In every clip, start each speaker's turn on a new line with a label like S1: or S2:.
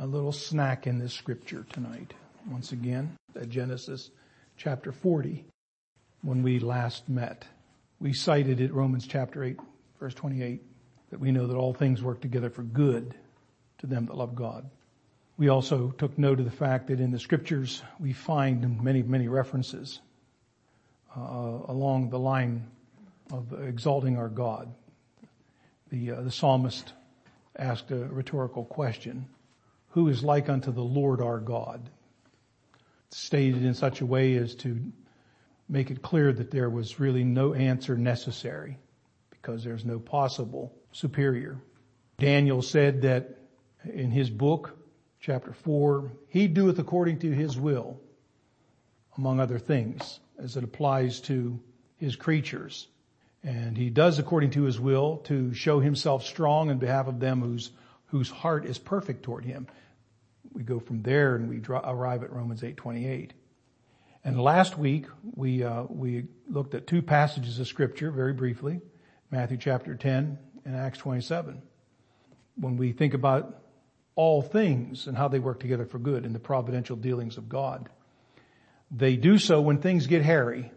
S1: a little snack in this scripture tonight. Once again, at Genesis chapter 40, when we last met. We cited it, Romans chapter 8, verse 28, that we know that all things work together for good to them that love God. We also took note of the fact that in the scriptures we find many, many references along the line of exalting our God. The psalmist asked a rhetorical question: who is like unto the Lord our God? Stated in such a way as to make it clear that there was really no answer necessary, because there's no possible superior. Daniel said that in his book, chapter 4, he doeth according to his will, among other things, as it applies to his creatures. And he does according to his will to show himself strong in behalf of them whose heart is perfect toward him. We go from there and we arrive at Romans 8:28. And last week we looked at two passages of scripture very briefly, Matthew chapter 10 and Acts 27. When we think about all things and how they work together for good in the providential dealings of God, they do so when things get hairy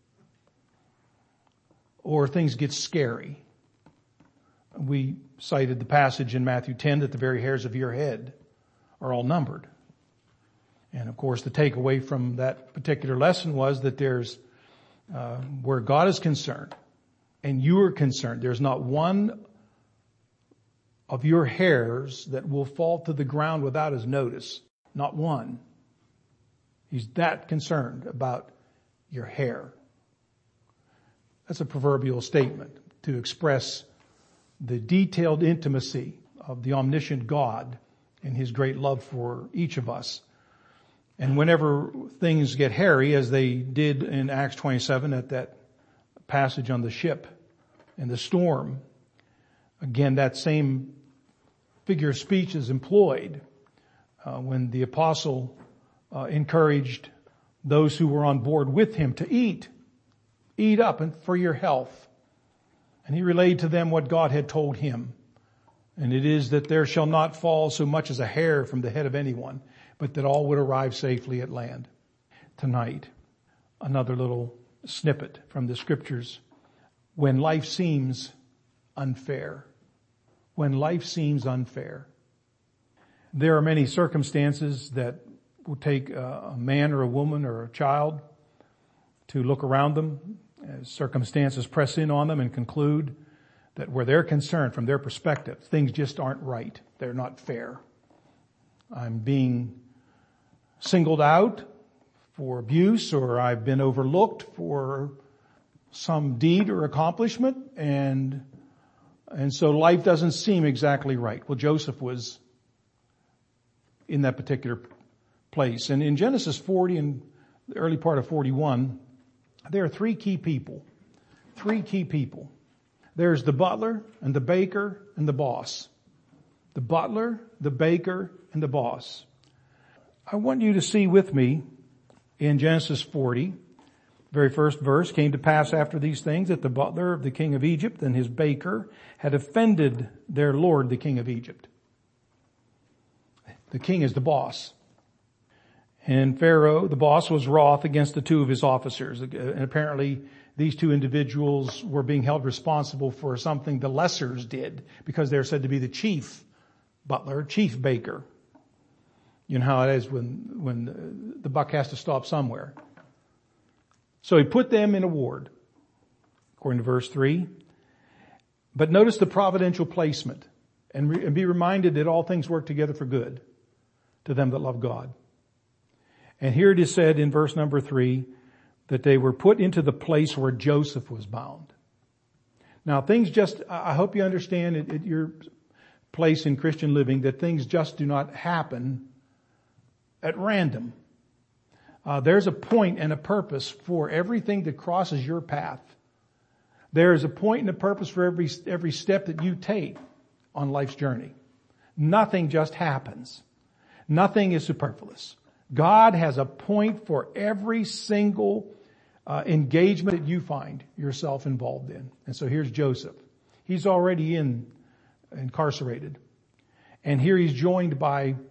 S1: or things get scary. We cited the passage in Matthew 10 that the very hairs of your head are all numbered. And of course, the takeaway from that particular lesson was that there's, where God is concerned and you are concerned, there's not one of your hairs that will fall to the ground without his notice. Not one. He's that concerned about your hair. That's a proverbial statement to express the detailed intimacy of the omniscient God and his great love for each of us. And whenever things get hairy, as they did in Acts 27 at that passage on the ship and the storm, again, that same figure of speech is employed when the apostle encouraged those who were on board with him to eat up and for your health. And he relayed to them what God had told him. And it is that there shall not fall so much as a hair from the head of anyone, but that all would arrive safely at land. Tonight, another little snippet from the scriptures. When life seems unfair. When life seems unfair. There are many circumstances that will take a man or a woman or a child to look around them as circumstances press in on them and conclude that where they're concerned, from their perspective, things just aren't right. They're not fair. I'm being singled out for abuse, or I've been overlooked for some deed or accomplishment, and so life doesn't seem exactly right. Well, Joseph was in that particular place. And in Genesis 40 and the early part of 41, there are three key people. There's the butler and the baker and the boss. The butler, the baker, and the boss. I want you to see with me in Genesis 40, very first verse, came to pass after these things that the butler of the king of Egypt and his baker had offended their lord, the king of Egypt. The king is the boss. And Pharaoh, the boss, was wroth against the two of his officers. And apparently these two individuals were being held responsible for something the lessers did, because they're said to be the chief butler, chief baker. You know how it is when the buck has to stop somewhere. So he put them in a ward, according to verse 3. But notice the providential placement, and be reminded that all things work together for good to them that love God. And here it is said in verse number 3 that they were put into the place where Joseph was bound. Now things I hope you understand at your place in Christian living that things just do not happen at random. There's a point and a purpose for everything that crosses your path. There is a point and a purpose for every step that you take on life's journey. Nothing just happens. Nothing is superfluous. God has a point for every single engagement that you find yourself involved in. And so here's Joseph. He's already incarcerated. And here he's joined by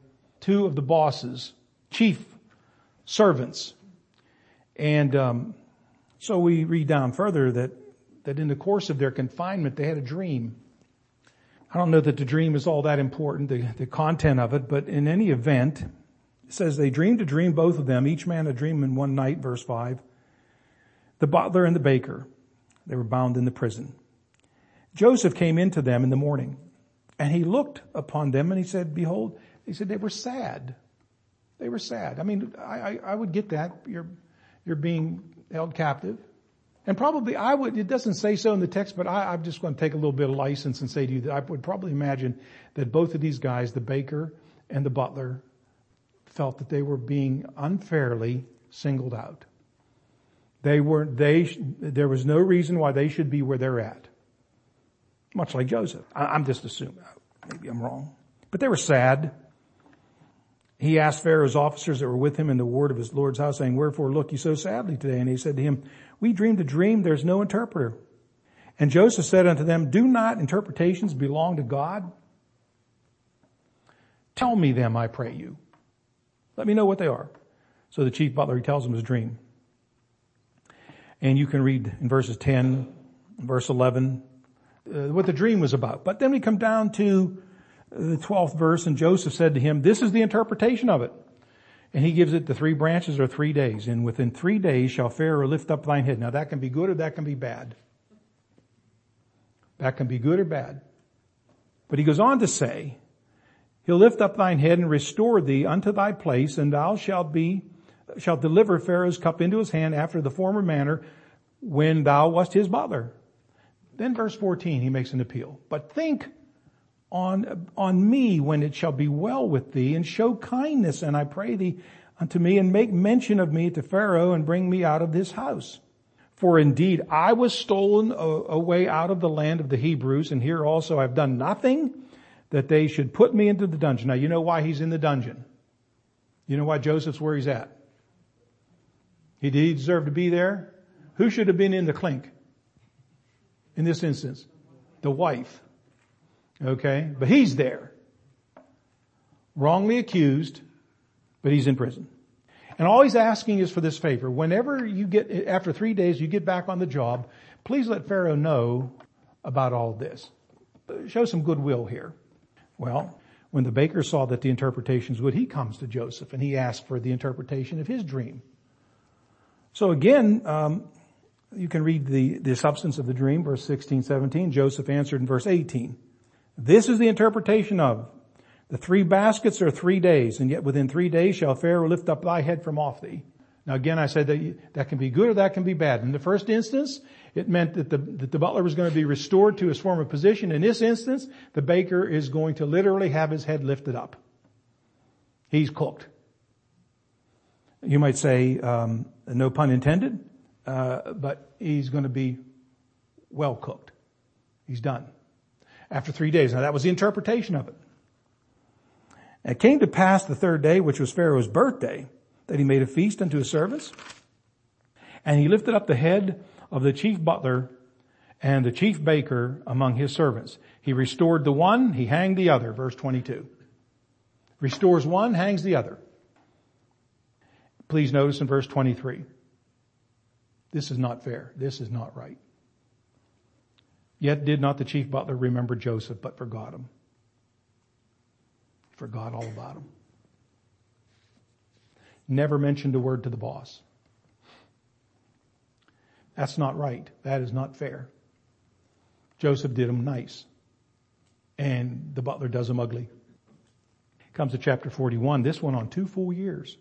S1: two of the boss's chief servants. And so we read down further that in the course of their confinement, they had a dream. I don't know that the dream is all that important, the content of it, but in any event, it says they dreamed a dream, both of them, each man a dream in one night, verse 5. The butler and the baker, they were bound in the prison. Joseph came into them in the morning, and he looked upon them and he said, behold, he said they were sad. They were sad. I mean, I would get that. You're being held captive. And probably I would, it doesn't say so in the text, but I'm just going to take a little bit of license and say to you that I would probably imagine that both of these guys, the baker and the butler, felt that they were being unfairly singled out. There was no reason why they should be where they're at. Much like Joseph. I'm just assuming. Maybe I'm wrong. But they were sad. He asked Pharaoh's officers that were with him in the ward of his Lord's house, saying, wherefore look you so sadly today? And he said to him, we dreamed a dream, there's no interpreter. And Joseph said unto them, do not interpretations belong to God? Tell me them, I pray you. Let me know what they are. So the chief butler, he tells him his dream. And you can read in verses 10, verse 11, what the dream was about. But then we come down to the 12th verse, and Joseph said to him, this is the interpretation of it. And he gives it the 3 branches or 3 days. And within 3 days shall Pharaoh lift up thine head. Now that can be good or that can be bad. That can be good or bad. But he goes on to say, he'll lift up thine head and restore thee unto thy place, and thou shalt deliver Pharaoh's cup into his hand after the former manner when thou wast his butler. Then verse 14, he makes an appeal. But think on me when it shall be well with thee, and show kindness, and I pray thee, unto me, and make mention of me to Pharaoh, and bring me out of this house. For indeed I was stolen away out of the land of the Hebrews, and here also I've done nothing that they should put me into the dungeon. Now you know why he's in the dungeon. You know why Joseph's where he's at. Did he deserve to be there? Who should have been in the clink? In this instance, the wife. Okay, but he's there. Wrongly accused, but he's in prison. And all he's asking is for this favor. Whenever you get, after 3 days, you get back on the job, please let Pharaoh know about all this. Show some goodwill here. Well, when the baker saw that the interpretations would, he comes to Joseph and he asks for the interpretation of his dream. So again, you can read the substance of the dream, verse 16, 17. Joseph answered in verse 18. This is the interpretation of the 3 baskets are 3 days, and yet within 3 days shall Pharaoh lift up thy head from off thee. Now again, I said that can be good or that can be bad. In the first instance, it meant that the butler was going to be restored to his former position. In this instance, the baker is going to literally have his head lifted up. He's cooked. You might say, no pun intended, but he's going to be well cooked. He's done. After 3 days. Now that was the interpretation of it. And it came to pass the 3rd day, which was Pharaoh's birthday, that he made a feast unto his servants. And he lifted up the head of the chief butler and the chief baker among his servants. He restored the one, he hanged the other. Verse 22. Restores one, hangs the other. Please notice in verse 23. This is not fair. This is not right. Yet did not the chief butler remember Joseph, but forgot him. Forgot all about him. Never mentioned a word to the boss. That's not right. That is not fair. Joseph did him nice. And the butler does him ugly. Comes to chapter 41. This went on 2 full years.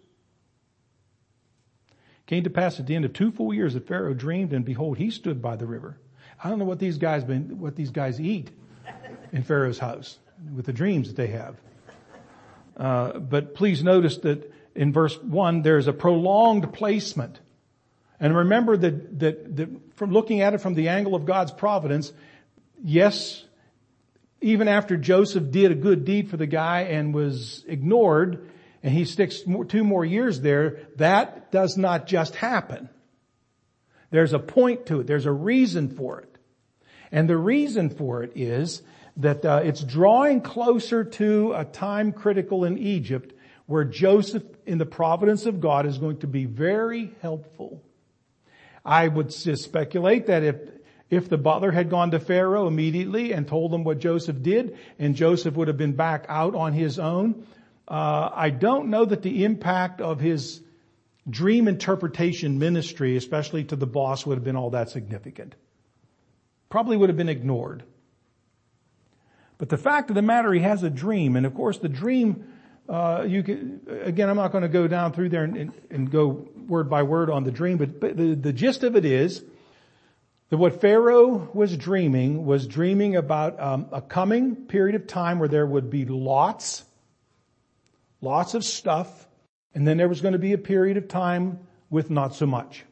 S1: Came to pass at the end of 2 full years that Pharaoh dreamed, and behold, he stood by the river. I don't know what these guys eat in Pharaoh's house with the dreams that they have. But please notice that in verse 1, there's a prolonged placement. And remember that from looking at it from the angle of God's providence, yes, even after Joseph did a good deed for the guy and was ignored, and he sticks 2 more years there, that does not just happen. There's a point to it. There's a reason for it. And the reason for it is that it's drawing closer to a time critical in Egypt where Joseph, in the providence of God, is going to be very helpful. I would just speculate that if the butler had gone to Pharaoh immediately and told him what Joseph did, and Joseph would have been back out on his own, I don't know that the impact of his dream interpretation ministry, especially to the boss, would have been all that significant. Probably would have been ignored. But the fact of the matter, he has a dream, and of course the dream, again, I'm not going to go down through there and go word by word on the dream, but the gist of it is that what Pharaoh was dreaming about a coming period of time where there would be lots of stuff, and then there was going to be a period of time with not so much.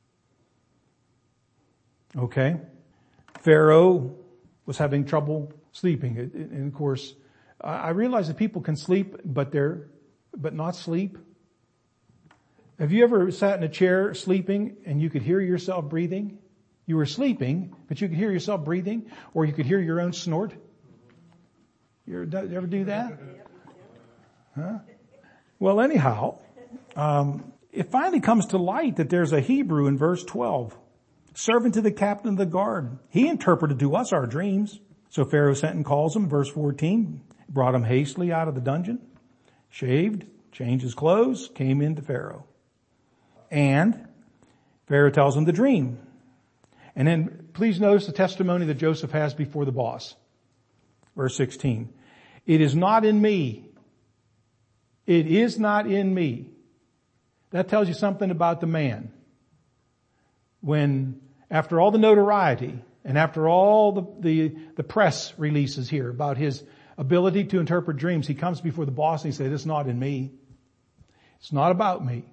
S1: Okay? Pharaoh was having trouble sleeping. And of course, I realize that people can sleep, but not sleep. Have you ever sat in a chair sleeping and you could hear yourself breathing? You were sleeping, but you could hear yourself breathing, or you could hear your own snort? You ever do that? Huh? Well, anyhow, it finally comes to light that there's a Hebrew in verse 12. Servant to the captain of the guard. He interpreted to us our dreams. So Pharaoh sent and calls him, verse 14, brought him hastily out of the dungeon, shaved, changed his clothes, came into Pharaoh. And Pharaoh tells him the dream. And then please notice the testimony that Joseph has before the boss. Verse 16. It is not in me. It is not in me. That tells you something about the man. When, after all the notoriety, and after all the press releases here about his ability to interpret dreams, he comes before the boss and he says, it's not in me. It's not about me.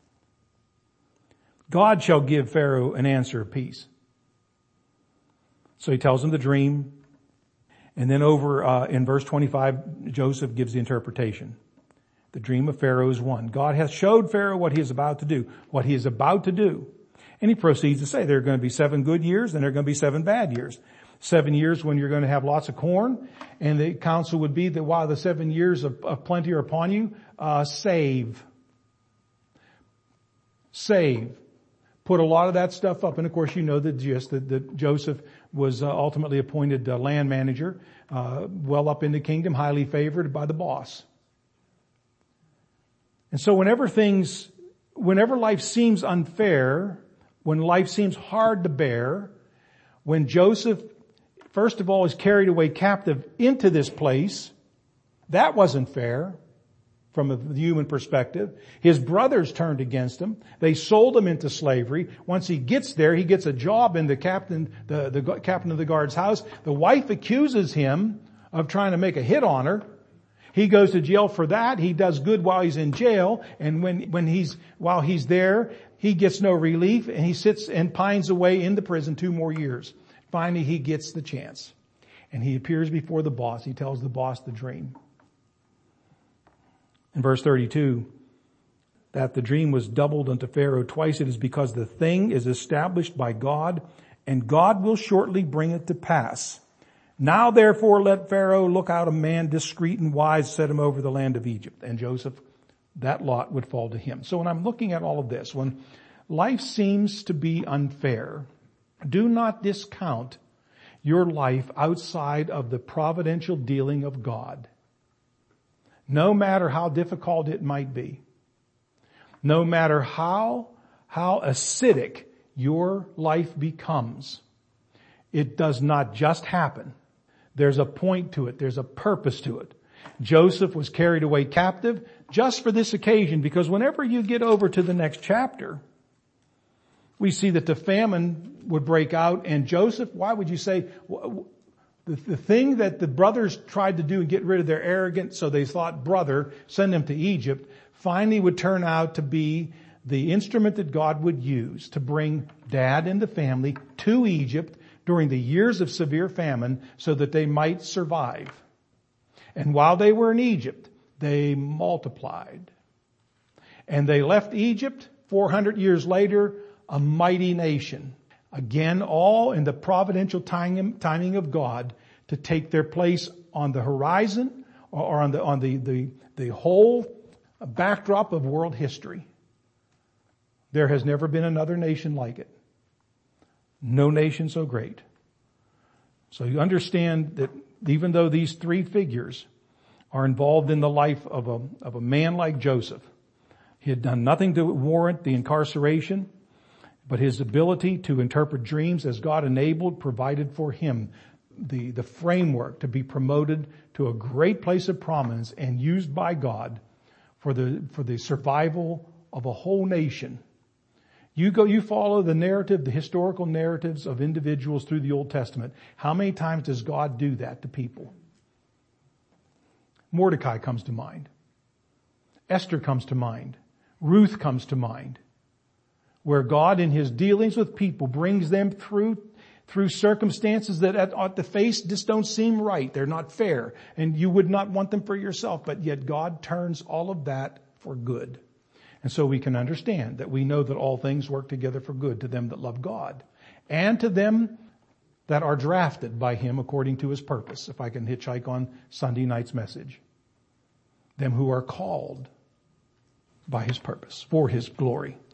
S1: God shall give Pharaoh an answer of peace. So he tells him the dream. And then over in verse 25, Joseph gives the interpretation. The dream of Pharaoh is one. God has showed Pharaoh what he is about to do. What he is about to do. And he proceeds to say there are going to be 7 good years and there are going to be 7 bad years. 7 years when you're going to have lots of corn, and the counsel would be that while the 7 years of plenty are upon you, save. Put a lot of that stuff up. And of course you know the gist that Joseph was ultimately appointed land manager, well up in the kingdom, highly favored by the boss. And so whenever life seems unfair, when life seems hard to bear, when Joseph, first of all, is carried away captive into this place, that wasn't fair from a human perspective. His brothers turned against him. They sold him into slavery. Once he gets there, he gets a job in the captain of the guard's house. The wife accuses him of trying to make a hit on her. He goes to jail for that. He does good while he's in jail. And while he's there, he gets no relief, and he sits and pines away in the prison 2 more years. Finally, he gets the chance. And he appears before the boss. He tells the boss the dream. In verse 32, that the dream was doubled unto Pharaoh twice. It is because the thing is established by God, and God will shortly bring it to pass. Now therefore let Pharaoh look out a man discreet and wise, set him over the land of Egypt. And Joseph, that lot would fall to him. So when I'm looking at all of this, when life seems to be unfair, do not discount your life outside of the providential dealing of God. No matter how difficult it might be, no matter how acidic your life becomes, it does not just happen. There's a point to it. There's a purpose to it. Joseph was carried away captive just for this occasion, because whenever you get over to the next chapter, we see that the famine would break out, and Joseph, why would you say, the thing that the brothers tried to do and get rid of their arrogance, so they thought brother, send them to Egypt, finally would turn out to be the instrument that God would use to bring dad and the family to Egypt during the years of severe famine so that they might survive. And while they were in Egypt, they multiplied. And they left Egypt 400 years later, a mighty nation. Again, all in the providential timing of God to take their place on the horizon or on the whole a backdrop of world history. There has never been another nation like it. No nation so great. So you understand that even though these three figures are involved in the life of a man like Joseph, he had done nothing to warrant the incarceration, but his ability to interpret dreams as God enabled provided for him the framework to be promoted to a great place of prominence and used by God for the survival of a whole nation. You follow the narrative, the historical narratives of individuals through the Old Testament. How many times does God do that to people? Mordecai comes to mind. Esther comes to mind. Ruth comes to mind. Where God in his dealings with people brings them through circumstances that at the face just don't seem right. They're not fair. And you would not want them for yourself. But yet God turns all of that for good. And so we can understand that we know that all things work together for good to them that love God and to them that are drafted by him according to his purpose. If I can hitchhike on Sunday night's message. Them who are called by his purpose for his glory.